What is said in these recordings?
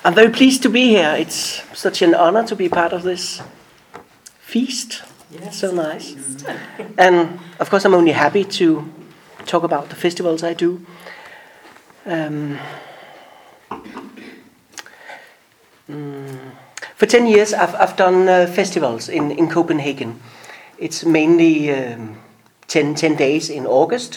I'm very pleased to be here. It's such an honor to be part of this feast. Yes. So nice. And of course, I'm only happy to talk about the festivals I do. For 10 years, I've done festivals in Copenhagen. It's mainly 10 days in August,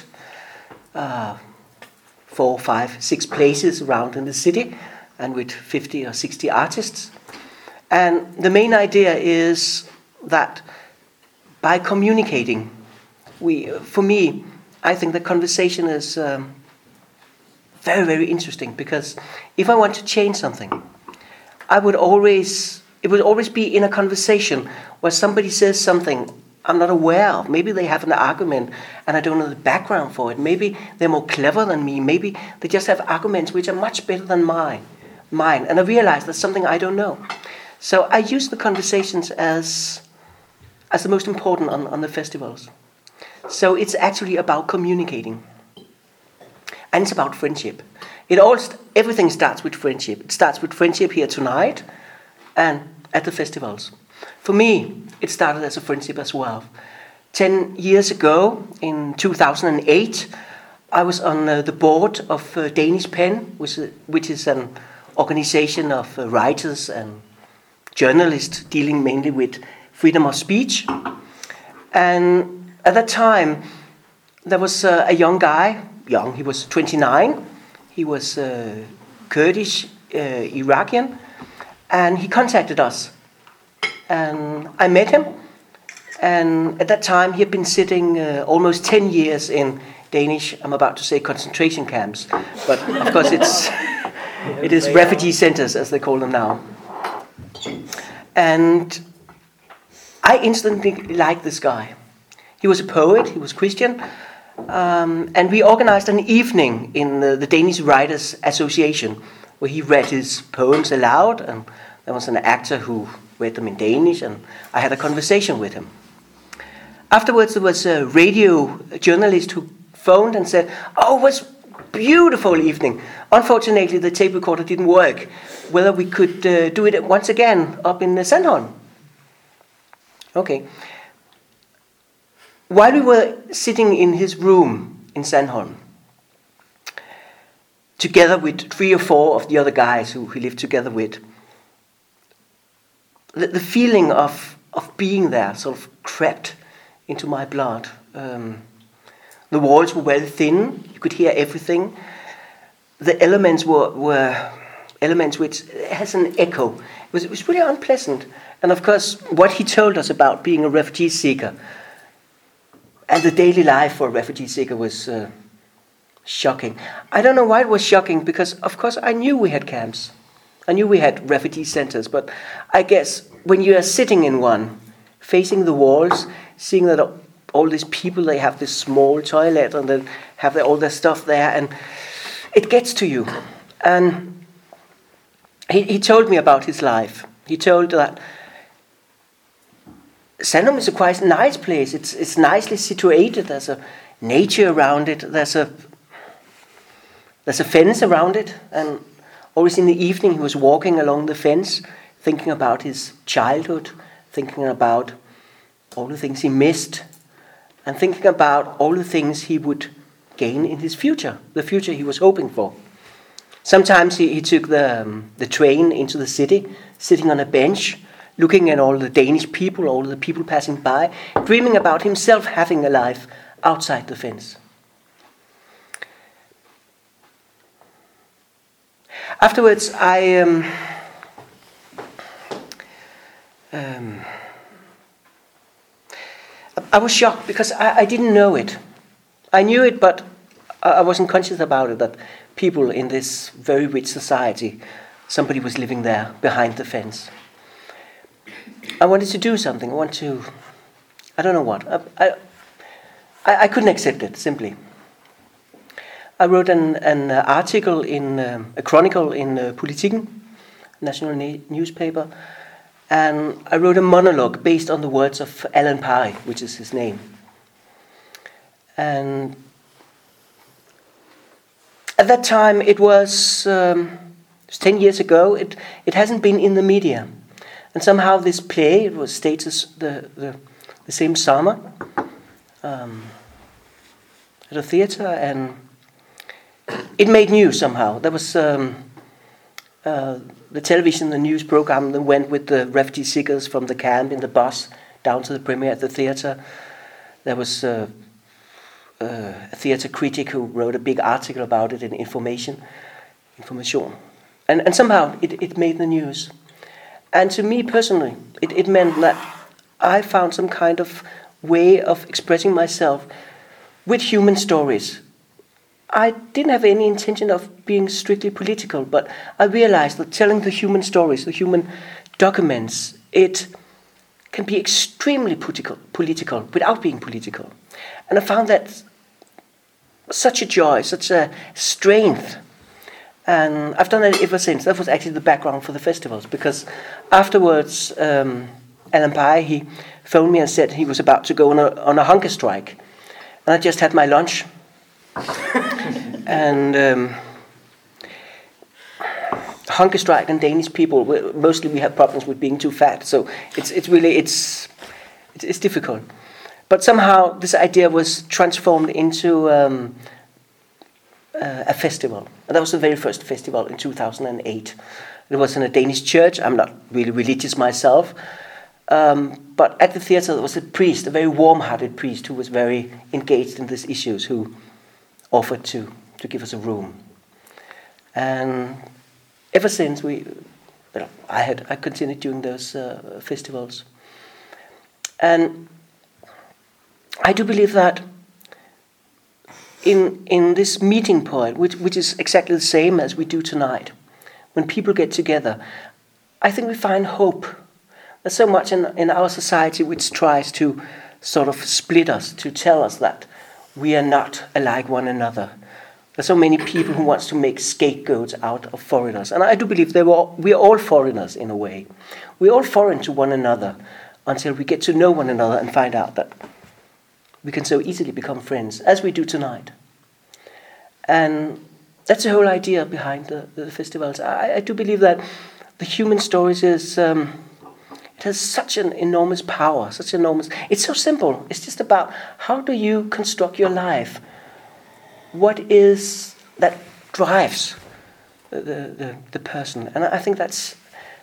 4, 5, 6 places around in the city, and with 50 or 60 artists. And the main idea is that by communicating, for me, I think the conversation is very, very interesting, because if I want to change something, it would always be in a conversation where somebody says something I'm not aware of. Maybe they have an argument and I don't know the background for it. Maybe they're more clever than me. Maybe they just have arguments which are much better than mine. And I realize that's something I don't know. So I use the conversations as the most important on the festivals. So it's actually about communicating. And it's about friendship. Everything starts with friendship. It starts with friendship here tonight and at the festivals. For me, it started as a friendship as well. 10 years ago, in 2008, I was on the board of Danish Pen, which is an organization of writers and journalists dealing mainly with freedom of speech. And at that time, there was a young guy, he was 29, he was Kurdish, Iraqian, and he contacted us. And I met him, and at that time he had been sitting almost 10 years in Danish, I'm about to say concentration camps, but of course it is refugee centers as they call them now. And I instantly liked this guy. He was a poet, he was Christian, and we organized an evening in the Danish Writers Association where he read his poems aloud, and there was an actor who read them in Danish, and I had a conversation with him. Afterwards, there was a radio journalist who phoned and said, "Oh, it was a beautiful evening. Unfortunately, the tape recorder didn't work. Whether we could do it once again up in Sandholm." Okay. While we were sitting in his room in Sandholm, together with 3 or 4 of the other guys who he lived together with, the feeling of being there sort of crept into my blood. The walls were very thin. You could hear everything. The elements were elements which has an echo. It was really unpleasant. And of course, what he told us about being a refugee seeker and the daily life for a refugee seeker was shocking. I don't know why it was shocking, because of course I knew we had camps. I knew we had refugee centers, but I guess when you are sitting in one, facing the walls, seeing that all these people, they have this small toilet and then have all their stuff there, and it gets to you. And he told me about his life. He told that Sandholm is a quite nice place. It's nicely situated. There's a nature around it. There's a fence around it, and always in the evening he was walking along the fence, thinking about his childhood, thinking about all the things he missed, and thinking about all the things he would gain in his future, the future he was hoping for. Sometimes he took the train into the city, sitting on a bench, looking at all the Danish people, all the people passing by, dreaming about himself having a life outside the fence. Afterwards, I was shocked, because I didn't know it. I knew it, but I wasn't conscious about it, that people in this very rich society, somebody was living there behind the fence. I wanted to do something. I don't know what. I couldn't accept it, simply. I wrote an article a chronicle in Politiken, national newspaper, and I wrote a monologue based on the words of Alan Parry, which is his name. And at that time, it was was 10 years ago. It hasn't been in the media. And somehow this play, it was staged the same summer at a theatre, and it made news somehow. There was the television, the news program that went with the refugee seekers from the camp in the bus down to the premiere at the theatre. There was a theatre critic who wrote a big article about it in Information. And somehow it made the news. And to me personally, it meant that I found some kind of way of expressing myself with human stories. I didn't have any intention of being strictly political, but I realized that telling the human stories, the human documents, it can be extremely political without being political. And I found that such a joy, such a strength. And I've done it ever since. That was actually the background for the festivals, because afterwards, Alan Pye, he phoned me and said he was about to go on a hunger strike. And I just had my lunch. And hunger strike and Danish people, mostly we have problems with being too fat. So it's difficult. But somehow this idea was transformed into a festival. And that was the very first festival in 2008. It was in a Danish church. I'm not really religious myself. But at the theatre there was a priest, a very warm-hearted priest who was very engaged in these issues, who offered to give us a room. And ever since I continued doing those festivals. And I do believe that in this meeting point, which is exactly the same as we do tonight, when people get together, I think we find hope. There's so much in our society which tries to sort of split us, to tell us that we are not alike one another. There's so many people who want to make scapegoats out of foreigners. And I do believe we are all foreigners in a way. We're all foreign to one another until we get to know one another and find out that we can so easily become friends, as we do tonight. And that's the whole idea behind the festivals. I do believe that the human stories is... it has such an enormous power, it's so simple. It's just about how do you construct your life? What is that drives the person? And I think it's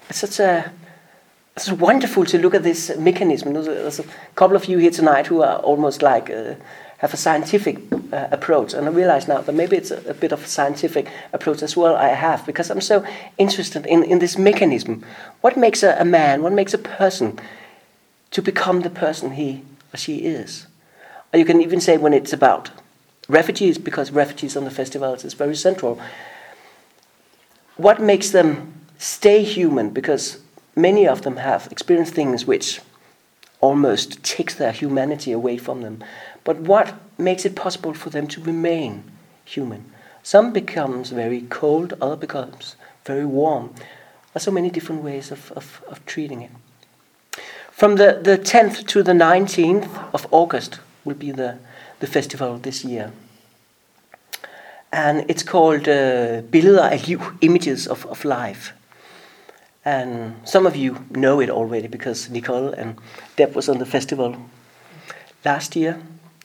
wonderful to look at this mechanism. There's a couple of you here tonight who are almost like have a scientific approach, and I realize now that maybe it's a bit of a scientific approach as well I have, because I'm so interested in this mechanism. What makes a man, what makes a person to become the person he or she is? Or you can even say when it's about refugees, because refugees on the festivals is very central. What makes them stay human? Because many of them have experienced things which almost takes their humanity away from them. But what makes it possible for them to remain human? Some becomes very cold, other becomes very warm. There's so many different ways of treating it. From the 10th to the 19th of August will be the festival this year. And it's called Billeder af liv, Images of Life. And some of you know it already because Nicole and Deb was on the festival last year.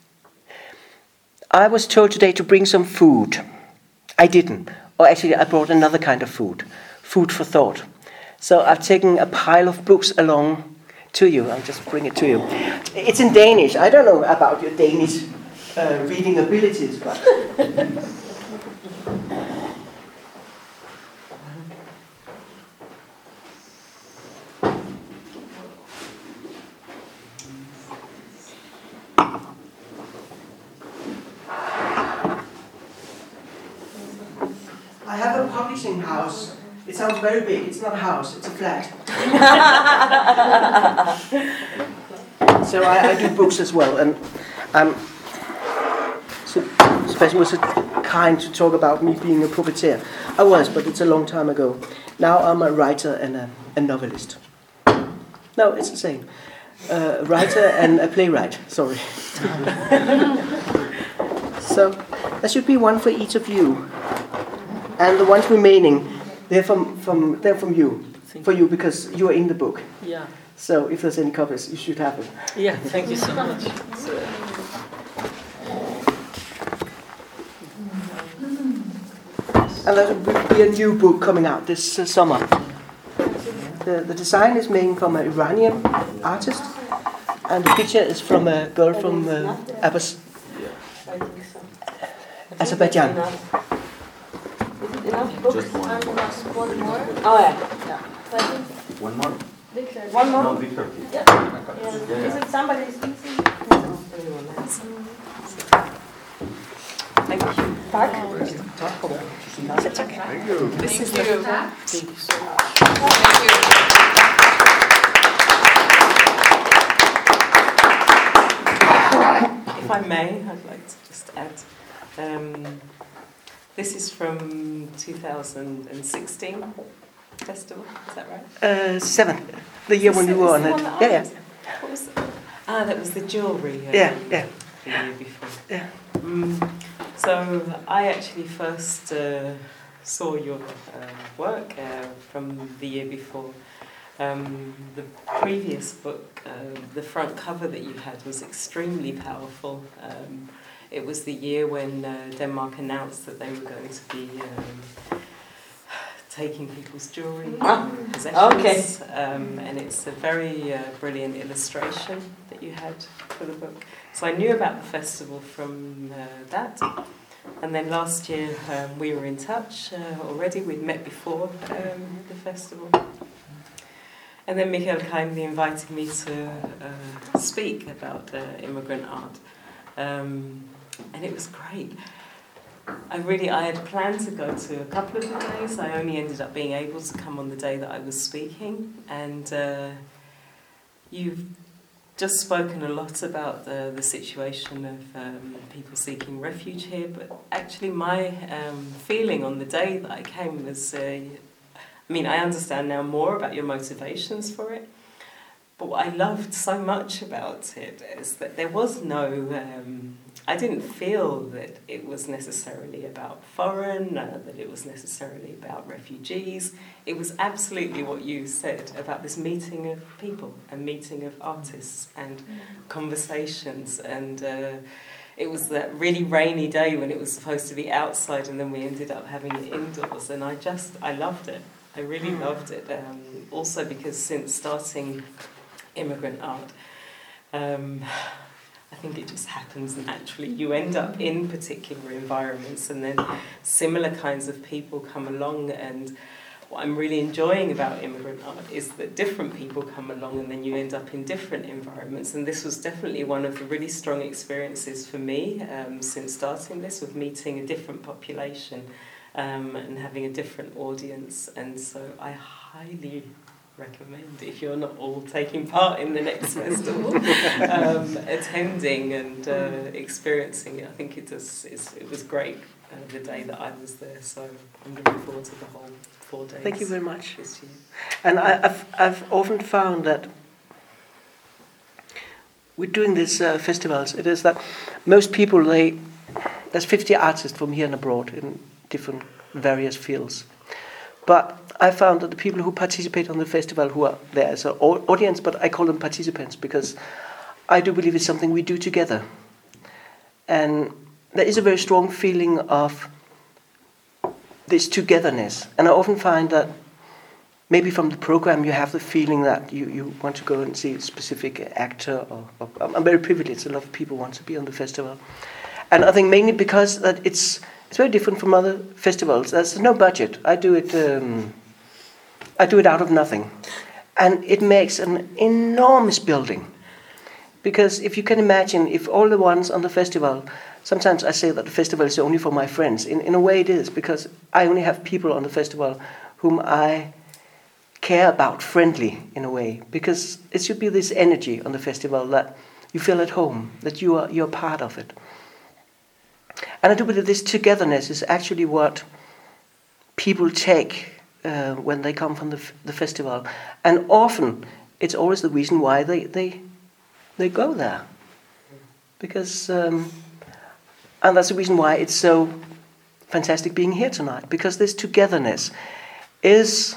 I was told today to bring some food. I didn't. Or actually, I brought another kind of food for thought. So I've taken a pile of books along to you. I'll just bring it to you. It's in Danish. I don't know about your Danish reading abilities, but... I have a publishing house. It sounds very big. It's not a house, it's a flat. So I do books as well. And Sebastian was so kind to talk about me being a puppeteer. I was, but it's a long time ago. Now I'm a writer and a novelist. No, it's the same. A writer and a playwright, sorry. So there should be one for each of you. And the ones remaining, They're from you. For you, because you are in the book. Yeah. So if there's any copies, you should have them. Yeah, thank you so much. And there will be a new book coming out this summer. The design is made from an Iranian artist, and the picture is from a girl from Azerbaijan. Just one more. Oh yeah. One more? Victor. One more? No, Victor. Yeah. Is it somebody's easy? Thank you. Tak? Thank you. This is Thank you. Thank you so much. Thank you. If I may, I'd like to just add. This is from 2016 festival, is that right? 7th, the year when you were on it. Yeah. What was it? Ah, that was the jewellery. Yeah. The year before. Yeah. So I actually first saw your work from the year before. The previous book, the front cover that you had was extremely powerful. It was the year when Denmark announced that they were going to be taking people's jewellery and possessions. Okay. And it's a very brilliant illustration that you had for the book. So I knew about the festival from that. And then last year we were in touch already. We'd met before the festival. And then Michael kindly invited me to speak about immigrant art. And it was great. I had planned to go to a couple of the days. I only ended up being able to come on the day that I was speaking. And you've just spoken a lot about the situation of people seeking refuge here. But actually my feeling on the day that I came was, I understand now more about your motivations for it. But what I loved so much about it is that there was no... I didn't feel that it was necessarily about foreign, that it was necessarily about refugees. It was absolutely what you said about this meeting of people, a meeting of artists and conversations. And it was that really rainy day when it was supposed to be outside, and then we ended up having it indoors. And I loved it. I really loved it. Also because since starting immigrant art, I think it just happens naturally. You end up in particular environments, and then similar kinds of people come along. And what I'm really enjoying about immigrant art is that different people come along, and then you end up in different environments. And this was definitely one of the really strong experiences for me since starting this, with meeting a different population and having a different audience. And so I highly recommend, if you're not all taking part in the next festival, attending and experiencing it. I think it was great the day that I was there, so I'm looking forward to the whole 4 days. Thank you very much. This year. And I've often found that with doing these festivals, it is that most people, there's 50 artists from here and abroad in different various fields. But I found that the people who participate on the festival, who are there as an audience, but I call them participants because I do believe it's something we do together. And there is a very strong feeling of this togetherness. And I often find that maybe from the program you have the feeling that you want to go and see a specific actor. Or I'm very privileged. A lot of people want to be on the festival. And I think mainly because that it's very different from other festivals. There's no budget. I do it out of nothing. And it makes an enormous building. Because if you can imagine, if all the ones on the festival, sometimes I say that the festival is only for my friends. In a way it is, because I only have people on the festival whom I care about friendly, in a way. Because it should be this energy on the festival that you feel at home, that you're part of it. And I do believe this togetherness is actually what people take when they come from the festival. And often, it's always the reason why they go there. Because, and that's the reason why it's so fantastic being here tonight. Because this togetherness, is,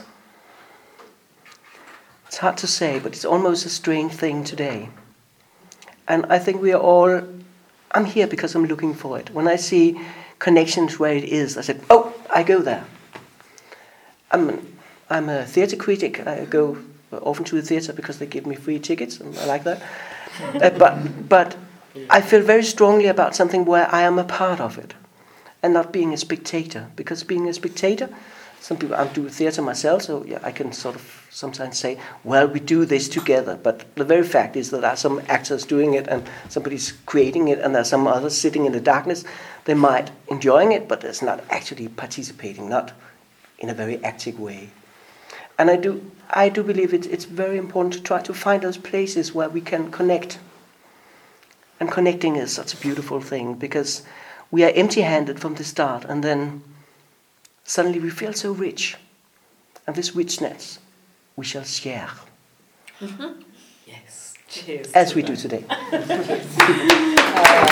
it's hard to say, but it's almost a strange thing today. And I think we are all, I'm here because I'm looking for it. When I see connections where it is, I said, oh, I go there. I'm a theatre critic. I go often to the theatre because they give me free tickets, and I like that. But I feel very strongly about something where I am a part of it, and not being a spectator. Because being a spectator, some people, I do theatre myself, so yeah, I can sort of sometimes say, well, we do this together. But the very fact is that there are some actors doing it, and somebody's creating it, and there are some others sitting in the darkness. They might enjoying it, but it's not actually participating, not in a very active way. And I do believe it's very important to try to find those places where we can connect. And connecting is such a beautiful thing, because we are empty-handed from the start, and then suddenly we feel so rich. And this richness we shall share. Yes. Cheers. As we do today.